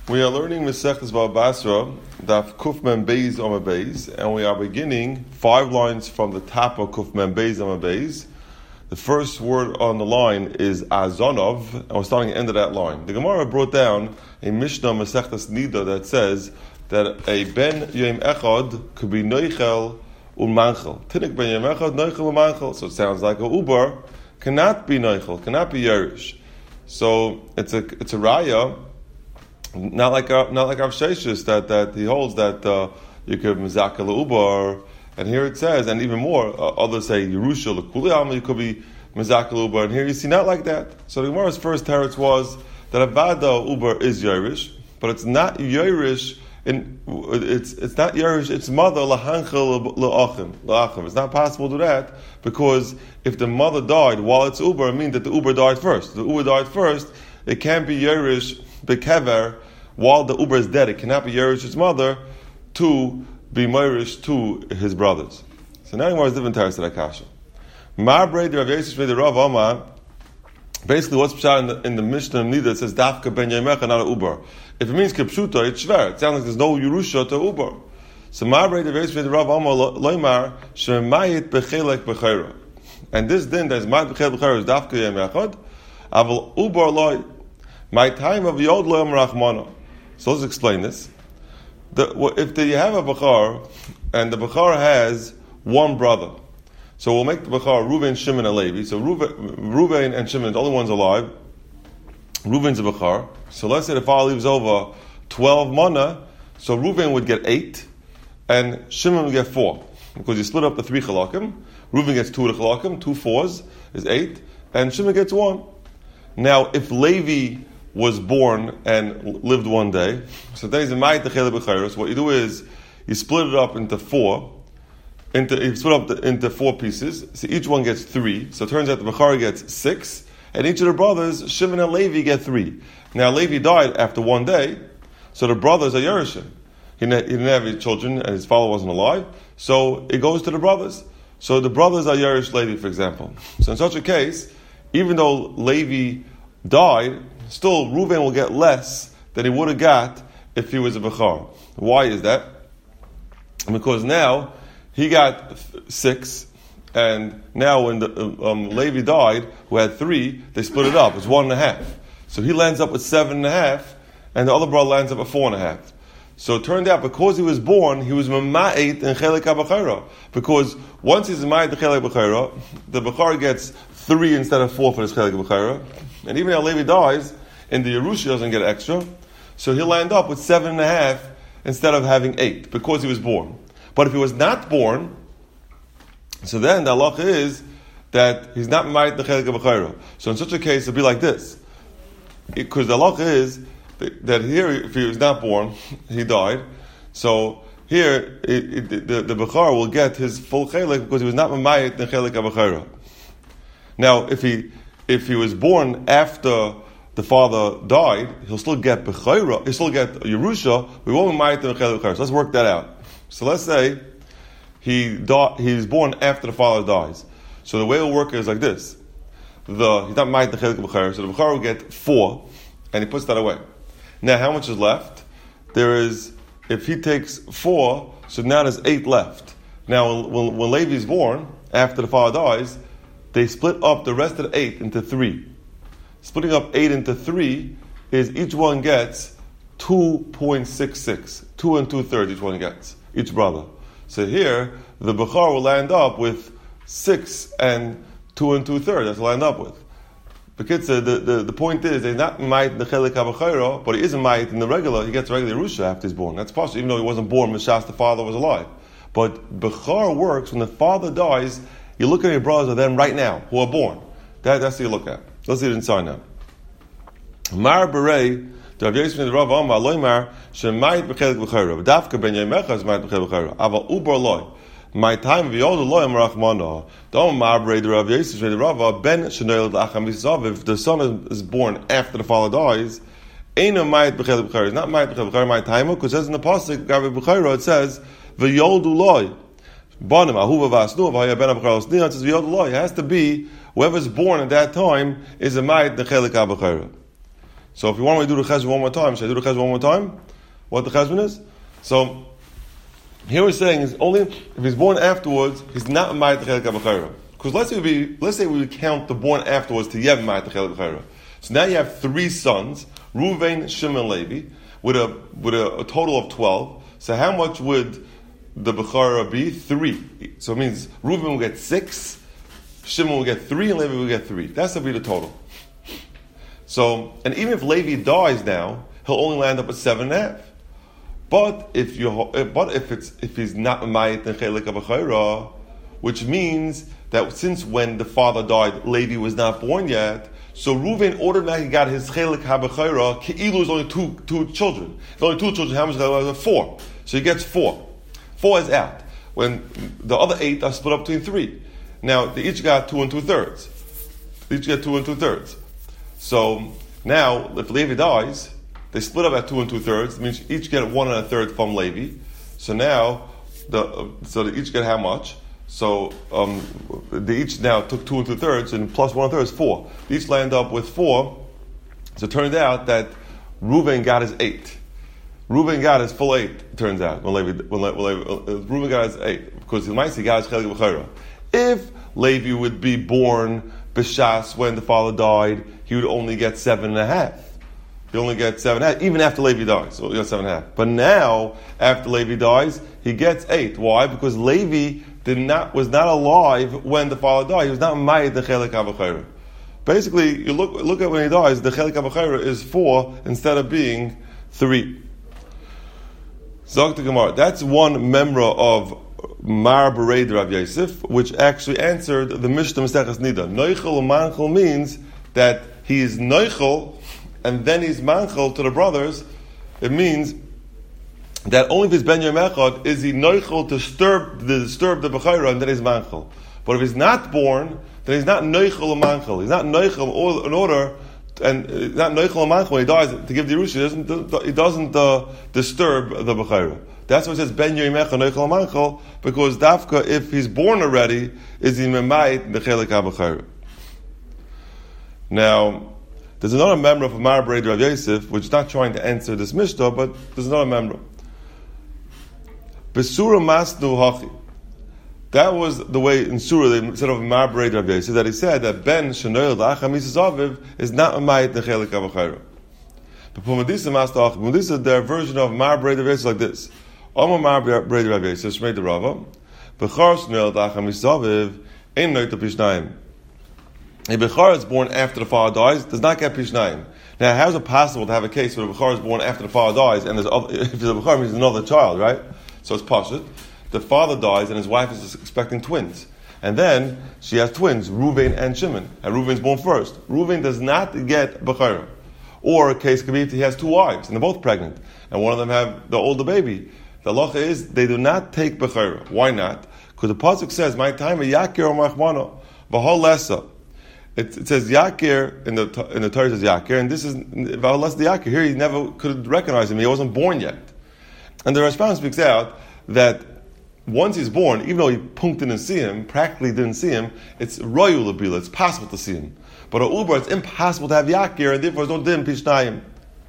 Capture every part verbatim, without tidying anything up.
We are learning Masechtas Bava Basra, Daf Kuf Mem Beis Amud Beis, and we are beginning five lines from the top of Kuf Mem Beis Amud Beis. The first word on the line is Azonov, and we're starting at the end of that line. The Gemara brought down a Mishnah Masechtas Nida that says that a Ben Yom Echad could be Noichel Umanchel. Tinik Ben Yom Echad Noichel Umanchel. So it sounds like a Uber cannot be Noichel, cannot be Yerush. So it's a it's a Raya. Not like our, not like Rav Sheshis that, that he holds that uh, you could mizaka l'ubar, and here it says, and even more, uh, others say Yerusha l'kuliyam, you could be mizaka l'ubar, and here you see not like that. So the Gemara's first teretz was that avada ubar is Yerush, but it's not Yerush. In it's it's not Yerush. Its mother lahanchel la'achim la'achim. It's not possible to do that because if the mother died while it's ubar, it means that the ubar died first. The ubar died first. It can't be Yerush bekever while the uber is dead. It cannot be Yerush its mother to be Yerush to his brothers. So now more is different teretz to that kasha. Ma'abrei the Rav Yosef the Rav Amar. Basically, what's pshat in the, in the Mishnah Nida that says dafka ben yemecha not a uber. If it means kipshuta, it's shver. It sounds like there's no Yerusha to uber. So Ma'abrei the Rav Yosef the Rav Amar loymar shemayit bechelek bechayra. And this din that is mayit bechelek bechayra is dafka yemechad. Aval uber loy. My time of Yod Loyam Rachmana. So let's explain this. The, if the, you have a Bechar, and the Bechar has one brother, so we'll make the Bechar Reuven, Shimon, and Levi. So Reuven, Reuven and Shimon, the only ones alive. Reuven's a Bechar. So let's say the father leaves over twelve mana, so Reuven would get eight, and Shimon would get four. Because you split up the three Chalakim. Reuven gets two of the Chalakim, two fours is eight, and Shimon gets one. Now, if Levi was born and lived one day, so then he's a ma'it techele b'chayros. What you do is you split it up into four, into you split up the, into four pieces. So each one gets three. So it turns out the b'char gets six, and each of the brothers, Shimon and Levi, get three. Now Levi died after one day, so the brothers are Yerushim. He, ne- he didn't have any children, and his father wasn't alive, so it goes to the brothers. So the brothers are Yerush Levi, for example. So in such a case, even though Levi died, still Reuven will get less than he would have got if he was a Bechar. Why is that? Because now he got six, and now when the, um, Levi died, who had three, they split it up. It's one and a half. So he lands up with seven and a half, and the other brother lands up with four and a half. So it turned out because he was born, he was mama'it in Chelek HaBechara. Because once he's mama'it in Chelek HaBechara, the Bechar gets three instead of four for his Chelek HaBechara. And even though Levi dies, in the Yerusha doesn't get extra, so he'll end up with seven and a half instead of having eight, because he was born. But if he was not born, so then the halacha is that he's not mama'it in Chelek HaBechara. So in such a case, it'll be like this. Because the halacha is that here, if he was not born, he died. So here, it, it, the, the Bechar will get his full chelek because he was not mamayit in chelek HaBechara. Now, if he if he was born after the father died, he'll still get Bechara, he'll still get Yerusha, we won't mamayit in chelek HaBechara. So let's work that out. So let's say he di- he's born after the father dies. So the way it'll work is like this. The He's not mamayit in chelek HaBechara, so the Bechar will get four, and he puts that away. Now, how much is left? There is, if he takes four, so now there's eight left. Now, when, when Levi is born, after the father dies, they split up the rest of the eight into three. Splitting up eight into three is each one gets two point six six. Two and two thirds each one gets, each brother. So here, the Bechar will land up with six and two and two thirds. That's what he'll land up with. Because the, the, the point is, he's not ma'it in the Chelek HaBechara, but he isn't ma'it in the regular, he gets regular Yerusha after he's born. That's possible, even though he wasn't born, Mishas, the father was alive. But Bechar works when the father dies, you look at your brothers of them right now, who are born. That, that's what you look at. Let's see it inside now. Mar Berei, the Rav Yosef the Rav Amar, Loymar, Shemayit B'Chelek Bechara, Dafka Ben Yemecha is Ma'it B'Chelek Bechara, Aval Ubar Loy. My time of Yod Loyam Rachmana. Don't Ma'abrei the Rav Yosef the Rav Ben Shenoel L'Acham Yisav. If the son is born after the father dies, Eino Ma'it B'Chelek Bechara. It's not Ma'it B'Chelek Bechara. My time because it says in the pasuk Gabi Bechara it says V'Yod Loy. Banim Ahuva Vasnu V'Haya Ben Bechara Sniya. It says V'Yod Loy. It has to be whoever's born at that time is a Ma'it B'Chelek Bechara. So if you want me to do the cheshbon one more time, should I do the cheshbon one more time? What the cheshbon is? So here we're saying is only if he's born afterwards, he's not ma'at chelik habechora. Because let's say we let's say we would count the born afterwards to yev ma'at chelik habechora. So now you have three sons, Reuven, Shimon, Levi, with a with a, a total of twelve. So how much would the bechora be? Three. So it means Reuven will get six, Shimon will get three, and Levi will get three. That's to be the total. So, and even if Levi dies now, he'll only land up at seven and a half. But if you, but if it's if he's not ma'at and chelik habechora, which means that since when the father died, Levi was not born yet, so Reuven automatically got his chelik habechora. Ke'ilu is only two two children. It's only two children. How much? Is four. So he gets four. Four is out. When the other eight are split up between three. Now they each got two and two thirds. They each get two and two thirds. So now, if Levi dies, they split up at two and two thirds. It means each get one and a third from Levi. So now, the uh, so they each get how much? So um, they each now took two and two thirds, and plus one and a third is four. They each land up with four. So it turned out that Reuven got his eight. Reuven got his full eight. It turns out when Levi, when Levi, when Levi, uh, Reuven got his eight because he might say got his chelik b'chayra. If Levi would be born b'shas when the father died, he would only get seven and a half. He only gets seven and a half, even after Levi dies. So he got seven and a half. But now, after Levi dies, he gets eight. Why? Because Levi did not was not alive when the father died. He was not ma'at the chelik habechora. Basically, you look look at when he dies, the chelik habechora is four instead of being three. Zog the Gemara. That's one member of Mar Bereid Rav Yosef, which actually answered the Mishnah Maseches Nida. Noichel u'manchel means that he is noichel and then he's manchel to the brothers. It means that only if he's ben yom echad is he noichel to disturb the disturb the bechayra, and then he's manchel. But if he's not born, then he's not noichel u'manchel. He's not noichel in order. And not noichel u'manchel when he dies to give the Yerusha. He doesn't, he doesn't uh, disturb the bechayra. That's why it says ben yoimecha noichel u'manchel, because dafka, if he's born already, is he memait the chelik habechayra. Now, there's another member of Mar Bereid Rav Yosef, which is not trying to answer this Mishnah, but there's another member. Besura masnu hachi. That was the way in Surah, they said of Mar Bereid Rav Yosef, that he said that Ben Shenoel Da'acham Mises Aviv is not a ma'it nechelik avachayra. But Pumadisa Master Achim, Pumadisa, their version of Mar Bereid Rav Yosef is like this. Omar Mar Bereid Rav Yosef, Shmei the Rava, Bechar Shenoel Da'acham Mises Aviv, Ein Noit Pishnayim. A Bechar is born after the father dies, does not get Pishnayim. Now, how is it possible to have a case where a Bechar is born after the father dies, and there's other, if there's a Bechar, means another child, right? So it's pashut. The father dies and his wife is expecting twins. And then she has twins, Reuven and Shimon. And Reuven's born first. Reuven does not get Bechara. Or a case could be if he has two wives and they're both pregnant. And one of them have the older baby. The halacha is they do not take Bechara. Why not? Because the pasuk says, my time Yakir or Machmano, V'hol Lesa. It, it says Yakir, in the in the Torah it says Yakir, and this is V'hol Lesa the Yakir. Here he never could recognize him. He wasn't born yet. And the Rashbam speaks out that once he's born, even though he punked didn't see him, practically didn't see him, it's royal labila, it's possible to see him. But a uber, it's impossible to have yakir, and therefore there's no din pishnayim.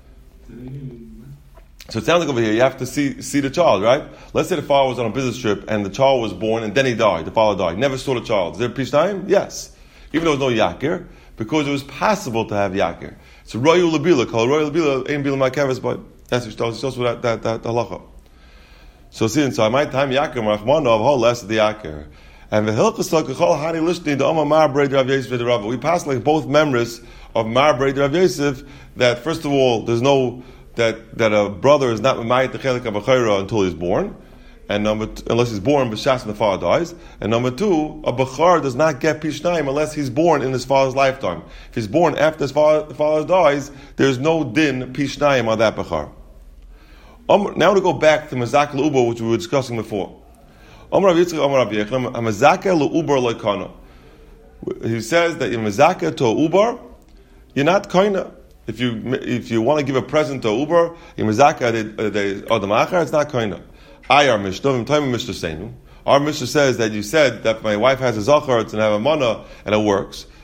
So it sounds like over here, you have to see see the child, right? Let's say the father was on a business trip, and the child was born, and then he died, the father died, never saw the child. Is there pishnayim? Yes. Even though there's no yakir, because it was possible to have yakir. It's royal labila, called royal labila, ain't bila ma'keves, but that's just what that, that, that halacha. So see, and so I might time Yakir Marachmano of whole less of the Yakir. And the Hilchas Lakachol Hani listening to Omar Mar Bereid Rav Yosef the Rava. We passed like both members of Mar Bereid Rav Yosef that first of all there's no that that a brother is not ma'at the chelik habechayra until he's born, and number two, unless he's born b'shas and the father dies. And number two, a bechar does not get pishnayim unless he's born in his father's lifetime. If he's born after his father, the father dies, there's no din pishnayim on that bechar. Um, now to go back to Mazak L'Ubar, which we were discussing before. Amar Rav Yitzchak, Amar Rav Yechlam, Mazaka L'Ubar L'Kana. He says that in Mazaka to Ubar, you're not koina. If you if you want to give a present to Ubar, in Mazaka the Adam Achar, it's not koina. I our Mishnah, in time of Mishnah Seinu. Our Mishnah says that you said that my wife has a zachar, it's going to have a mana, and it works.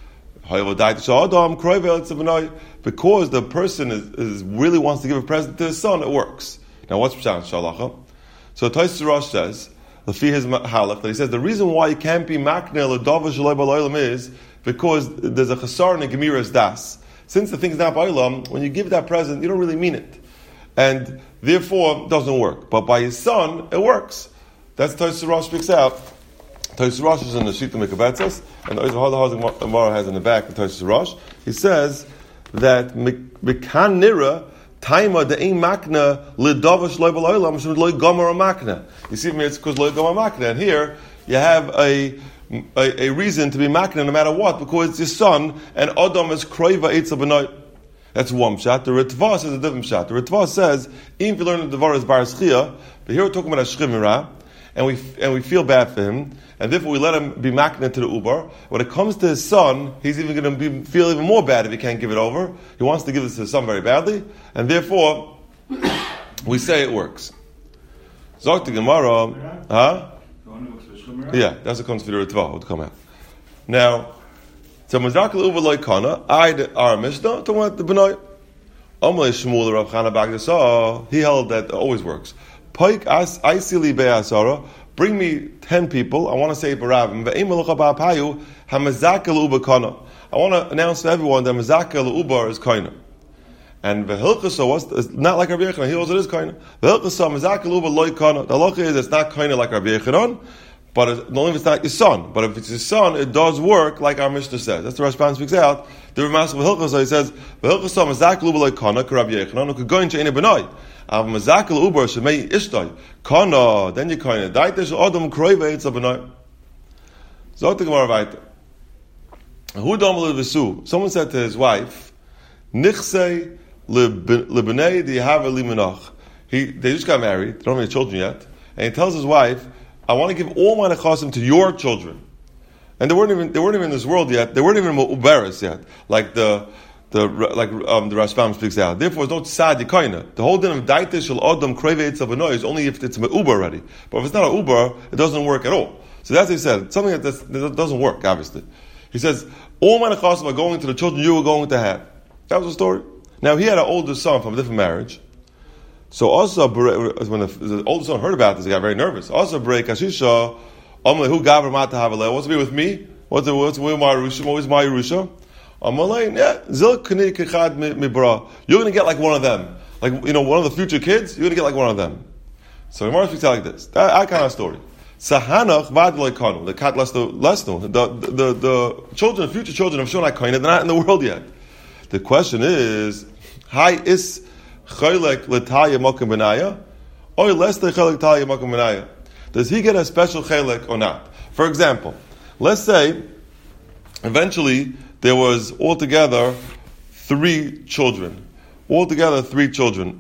Because the person is, is really wants to give a present to his son, it works. Now, what's Pshat Shalacha? So Tosfos Rosh says, Lefi his halach, that he says the reason why you can't be makneh l'dava shaloi b'olam is because there's a chasar in Gemira's das. Since the thing's not b'olam, when you give that present, you don't really mean it, and therefore it doesn't work. But by his son, it works. That's Tosfos Rosh speaks out. Tosfos Rosh is in the Shita Mekabetzos, and the Oizer Gemara has in the back the Tosfos Rosh. He says that Mekan Nira Taima de ein makna l'dava shloi b'olam shum loy gomer makna. You see, it's because loy gomer makna, and here you have a, a a reason to be makna no matter what, because it's your son, and Adam is kroiva eitzel b'noy. That's one shot. The Ritva says a different shot. The Ritva says, if you learn the Devar is bar schia, but here we're talking about a shchimira, and we and we feel bad for him, and therefore we let him be makna to the uber. When it comes to his son, he's even going to be, feel even more bad if he can't give it over. He wants to give this to his son very badly, and therefore we say it works. Zok the Gemara, huh? Yeah, that's a considered Ritva would come out. Now, so Mazakal Uber Loikana, I our Mishnah to what the Benoit. Amalei Shmuel Rav Chana Bagdasah, he held that it always works. Paik as Aisili Be'asara, bring me ten people. I want to say Baravim. Ve'im Melucha Ba'apayu Hamazakal Uber Kana. I want to announce to everyone that Mazakal Uber is Kaina. And Vehilchasa was not like Rabbi Yechanan. He also is Kaina. Vehilchasa Mazakal Uber Loikana. The halacha is it's not Kaina like Rabbi Yechanan. But it's, only if it's not your son. But if it's your son, it does work like our Mishnah says. That's the Rashban speaks out. The Ramas of Hilchasa, he says, "V'Hilchasa mazak l'uber lo'kana k'Rabbi Yechanan u'k'goyin she'enei benoi. Av mazak l'uber shemei ishtoi kana. Then you kind of daite shel adam kroiva etza benoi." Zot the Gemara vayter. Hu dam le'vesu. Someone said to his wife, "Nichsei le'benei di'hava li'menach." He they just got married. They don't have any children yet, and he tells his wife, I want to give all my nechasim to your children, and they weren't even they weren't even in this world yet. They weren't even uberes yet, like the the like um, the Rashbam speaks out. Therefore, it's not sad yikaina. The whole din of daite shel adam kreve etzav b'noi is only if it's an uber already. But if it's not an uber, it doesn't work at all. So that's what he said. Something that, that doesn't work. Obviously, he says all my nechasim are going to the children you were going to have. That was the story. Now he had an older son from a different marriage. So also, when the, the older son heard about this, he got very nervous. Also, break Ashisha, Amalei who gaver mata havaleh. What's to be with me? What's the what's with my Yerusha? What is my Yerusha? Amalei, yeah, zil k'ni kechad mibra. You're going to get like one of them, like you know, one of the future kids. You're going to get like one of them. So the Gemara speaks out like this. That, that kind of story. Sahanach vad loikanu. The cat less the less known. The the the children, future children of Shonai Kaina, they're not in the world yet. The question is, hi is. Chelek l'taya makom benaya, or less than chelek l'taya makom benaya. Does he get a special chelek or not? For example, let's say eventually there was altogether three children, altogether three children,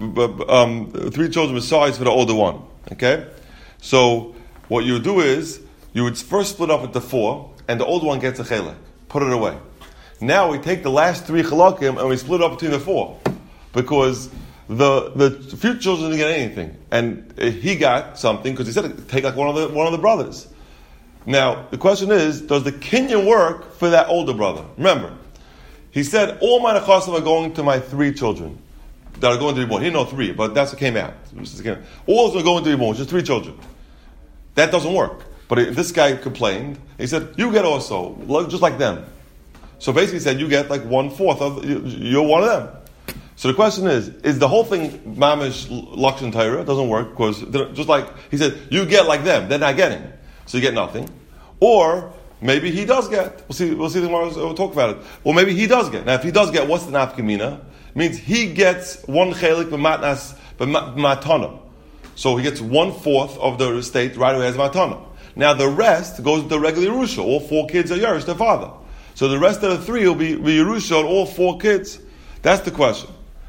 um, three children besides for the older one. Okay, so what you would do is you would first split up into four, and the older one gets a chelek. Put it away. Now we take the last three chelakim and we split it up between the four. Because the the future children didn't get anything, and he got something because he said take like one of the one of the brothers. Now the question is, does the kinyan work for that older brother? Remember, he said all my nechasim are going to my three children that are going to be born. He didn't know three, but that's what came out. All of them are going to be born, just three children. That doesn't work. But if this guy complained. He said you get also just like them. So basically, he said you get like one fourth of you're one of them. So the question is, is the whole thing mamish lakshan Torah? It doesn't work because just like he said, you get like them, they're not getting, so you get nothing. Or maybe he does get. We'll see. We'll see tomorrow. We'll talk about it. Or maybe he does get. Now, if he does get, what's the nafkamina? Means he gets one chelik b'matnas b'matana. So he gets one fourth of the estate right away as matana. Now the rest goes to the regular Yerusha. All four kids are yours, their father. So the rest of the three will be, be Yerusha on all four kids. That's the question.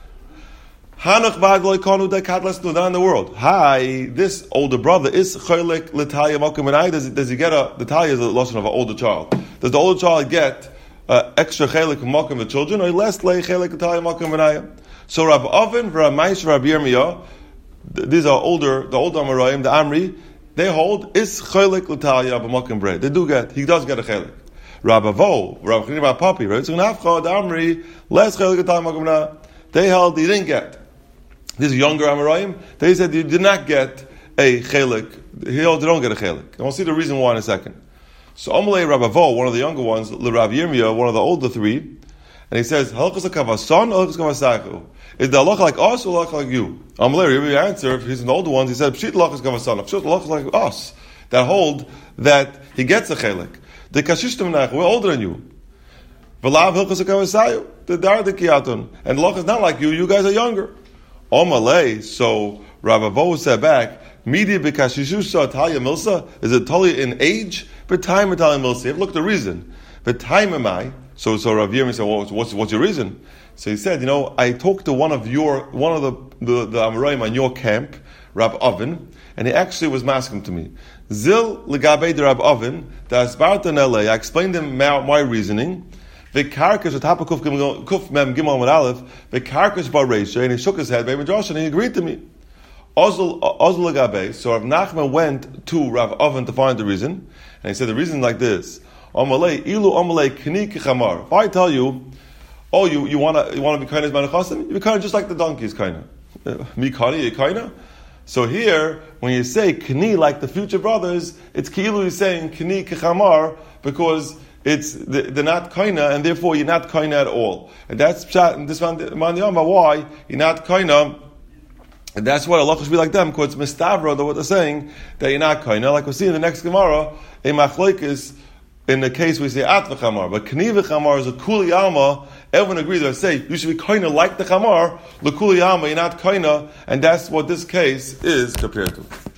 Hanach bad loikanu de kadlas nudan in the world. Hi, this older brother is chelek l'taya makom benaya. Does does he get a the taya is a lesson of an older child? Does the older child get uh, extra chelek makom the children, or less le chelek l'taya makom benaya? So Rav Avin, Rav Maish, Rav Yirmiyah, these are older, the older Amoraim, the Amri, they hold is chelek l'taya b'makom bread. They do get, he does get a chelek. Rabavo, Rav Chanina bar Papi, right? So Nafcha Damri less chelik atam magamna. They held you didn't get. These younger Amoraim, they said you did not get a chelik. He held you don't get a chelik. And we'll see the reason why in a second. So Amalei Rabavo, one of the younger ones, Rav Yirmiyah, one of the older three, and he says, Halachas kavason, halachas kavasachu. Is the halacha like us or halacha like you? Amalei Yirmiyah answered, he's an older one, he said, Pshit halachas kavason, Pshit halachas like us, that hold that he gets a chelik. The kashishtem nach, we're older than you. V'lav halachas kavasayu, the dar de kiyatun. And halacha is not like you, you guys are younger. Amalei, so Rabavo said back, Midi b'kashishusha talya milsa, is it talya in age? But time and talya milsa. Look, the reason. But time am I? So, so Rav Yirmiyah said, well, what's, what's your reason? So he said, you know, I talked to one of your, one of the, the, the Amoraim on your camp, Rab Oven, and he actually was masking to me. Zil legabe de Rab Oven, da asbarta in L A, I explained to him my, my reasoning, v'karkash atapa kuf mem gimel med aleph, v'karkash bar reisha, and he shook his head, and he agreed to me. Ozl legabe, so Rav Nachman went to Rav Oven to find the reason, and he said the reason is like this. If I tell you, oh, you, you want to you want to be kind of manachasim, you be kind of just like the donkeys, kind of. Me kani, you kind of. So here, when you say kni like the future brothers, it's kilu is saying kni kechamar because it's they're not kaina, and therefore you're not kaina at all. And that's pshat in this man why you're not kaina. And that's why Allah should be like them, because it's mistavra, what they're saying, that you're not kaina. Like we see in the next Gemara, a machlokes, in the case we say at v'chamar, but kni v'chamar is a kuli alma. Everyone agrees. I say you should be kaina like the chamar, the kuli alma, you're not kaina, and that's what this case is compared to.